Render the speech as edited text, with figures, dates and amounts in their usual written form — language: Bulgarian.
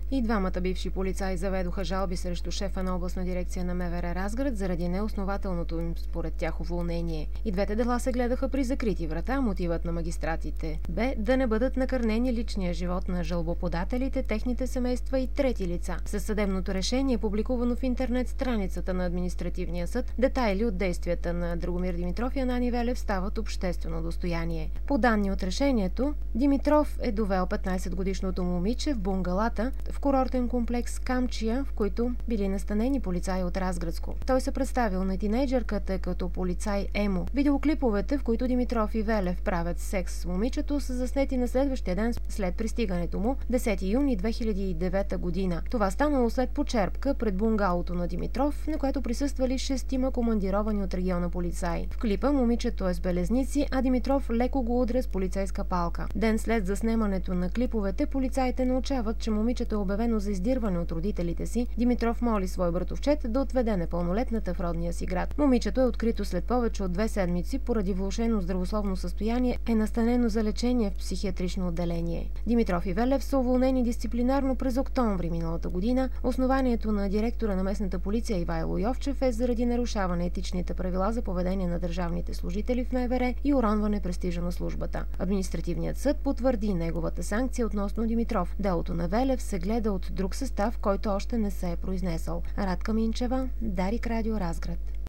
И двамата бивши полицаи заведоха жалби срещу шефа на областна дирекция на МВР Разград заради неоснователното им според тях уволнение. И двете дела се гледаха при закрити врата. Мотивът на магистратите бе да не бъдат накърнени личния живот на жалбоподателите, техните семейства и трети лица. Със съдебното решение, публикувано в интернет страницата на административния съд, детайли от действията на Драгомир Димитров и Анани Велев стават обществено достояние. По данни от решението, Димитров е довел 15-годишното момиче в бунгалата в курортен комплекс Камчия, в които били настанени полицаи от Разградско. Той се представил на тинейджърката като полицай Емо. Видеоклиповете, в които Димитров и Велев правят секс с момичето, са заснети на следващия ден след пристигането му, 10 юни 2009 година. Това станало след почерпка пред бунгалото на Димитров, на което присъствали 6 командировани от региона полицаи. В клипа момичето е с белезници, а Димитров леко го удря с полицейска палка. Ден след заснемането на клиповете, полицаите научават, че момичето е обявено за издирване от родителите си. Димитров моли свой братовчет да отведе непълнолетната в родния си град. Момичето е открито след повече от 2 седмици поради влошено здравословно състояние, е настанено за лечение в психиатрично отделение. Димитров и Велев са уволнени дисциплинарно през октомври миналата година. Основанието на директора на местната полиция Ивайло Йовчев е заради нарушаване етичните правила за поведение на държавните служители в МВР и уронване престижа на службата. Административният съд потвърди неговата санкция относно Димитров. Делото на Велев се гледа от друг състав, който още не се е произнесъл. Радка Минчева, Дарик Радио, Разград.